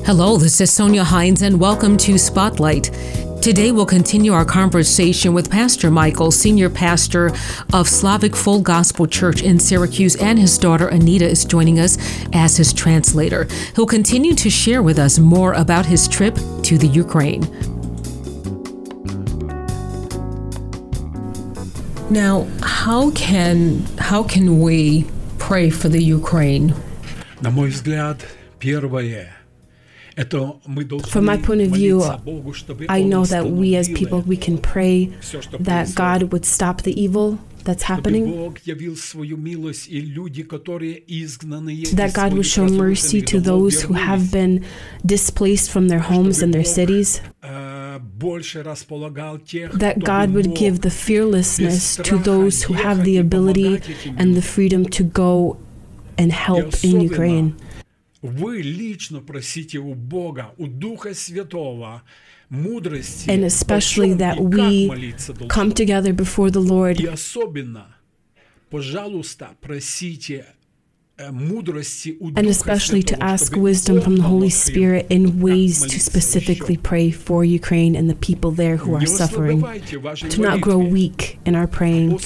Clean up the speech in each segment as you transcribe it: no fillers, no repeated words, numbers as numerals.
Hello, this is Sonia Hines, and welcome to Spotlight. Today we'll continue our conversation with Pastor Michael, senior pastor of Slavic Full Gospel Church in Syracuse, and his daughter Anita is joining us as his translator. He'll continue to share with us more about his trip to the Ukraine. Now, how can we pray for the Ukraine? На мой взгляд, первое. From my point of view, I know that we as people, we can pray that God would stop the evil that's happening, that God would show mercy to those who have been displaced from their homes and their cities, that God would give the fearlessness to those who have the ability and the freedom to go and help in Ukraine. And especially that we come together before the Lord and especially to ask wisdom from the Holy Spirit in ways to specifically pray for Ukraine and the people there who are suffering, to not grow weak in our praying.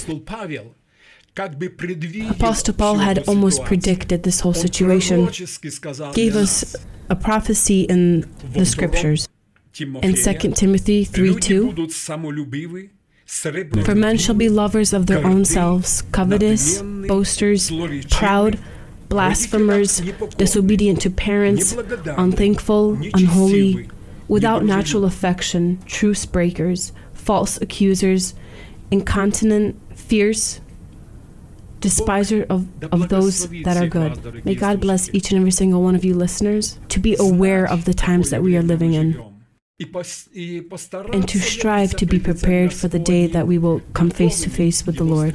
Apostle Paul had almost predicted this whole situation, gave us a prophecy in the scriptures. In 2 Timothy 3:2, for men shall be lovers of their own selves, covetous, boasters, proud, blasphemers, disobedient to parents, unthankful, unholy, without natural affection, truce breakers, false accusers, incontinent, fierce, despiser of those that are good. May God bless each and every single one of you listeners to be aware of the times that we are living in and to strive to be prepared for the day that we will come face to face with the Lord.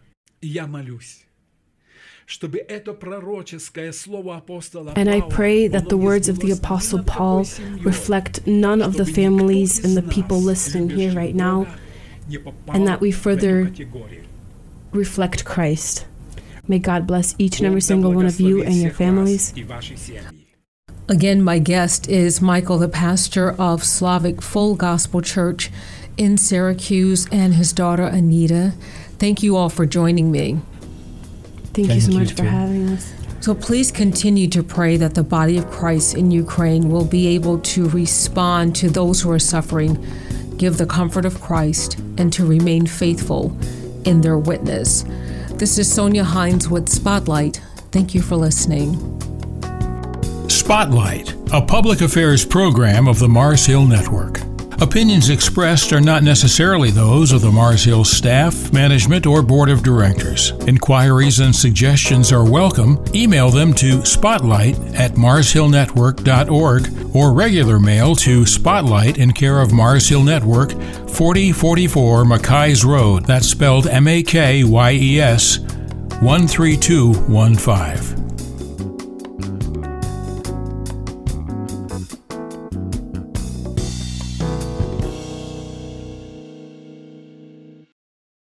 And I pray that the words of the Apostle Paul reflect none of the families and the people listening here right now, and that we further reflect Christ. May God bless each and every single one of you and your families. Again, my guest is Michael, the pastor of Slavic Full Gospel Church in Syracuse, and his daughter Anita. Thank you all for joining me. Thank you so much for having us. So please continue to pray that the body of Christ in Ukraine will be able to respond to those who are suffering, give the comfort of Christ, and to remain faithful in their witness. This is Sonia Hines with Spotlight. Thank you for listening. Spotlight, a public affairs program of the Mars Hill Network. Opinions expressed are not necessarily those of the Mars Hill staff, management, or board of directors. Inquiries and suggestions are welcome. Email them to spotlight@marshillnetwork.org or regular mail to Spotlight in care of Mars Hill Network, 4044 Mackayes Road. That's spelled Makyes, 13215.